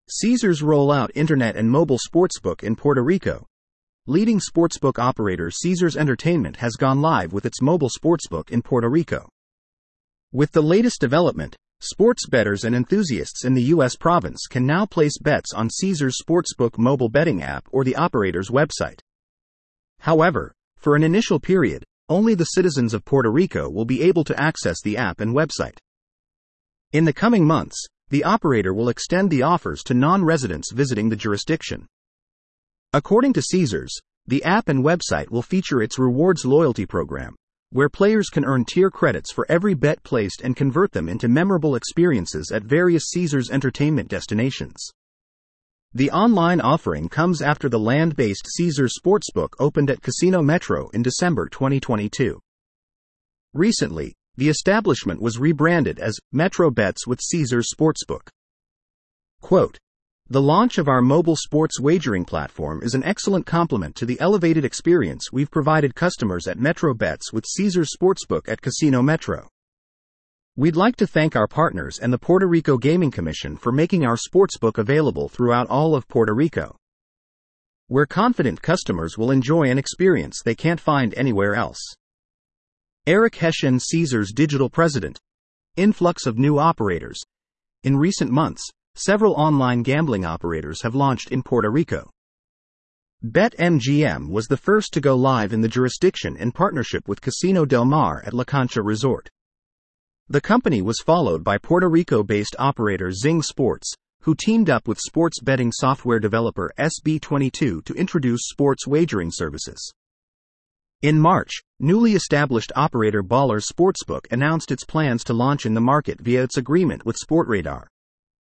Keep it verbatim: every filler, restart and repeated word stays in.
Caesars roll out internet and mobile sportsbook in Puerto Rico. Leading sportsbook operator Caesars Entertainment has gone live with its mobile sportsbook in Puerto Rico. With the latest development, sports bettors and enthusiasts in the U S province can now place bets on Caesars Sportsbook mobile betting app or the operator's website. However, for an initial period, only the citizens of Puerto Rico will be able to access the app and website. In the coming months, the operator will extend the offers to non-residents visiting the jurisdiction. According to Caesars, the app and website will feature its rewards loyalty program, where players can earn tier credits for every bet placed and convert them into memorable experiences at various Caesars Entertainment destinations. The online offering comes after the land-based Caesars Sportsbook opened at Casino Metro in December twenty twenty-two. Recently, the establishment was rebranded as Metro Bets with Caesars Sportsbook. Quote, "The launch of our mobile sports wagering platform is an excellent complement to the elevated experience we've provided customers at Metro Bets with Caesars Sportsbook at Casino Metro. We'd like to thank our partners and the Puerto Rico Gaming Commission for making our sportsbook available throughout all of Puerto Rico. We're confident customers will enjoy an experience they can't find anywhere else." Eric Hession, Caesars Digital President. Influx of new operators. In recent months, several online gambling operators have launched in Puerto Rico. BetMGM was the first to go live in the jurisdiction in partnership with Casino Del Mar at La Concha Resort. The company was followed by Puerto Rico-based operator Zing Sports, who teamed up with sports betting software developer S B twenty-two to introduce sports wagering services. In March, newly established operator Ballers Sportsbook announced its plans to launch in the market via its agreement with Sportradar.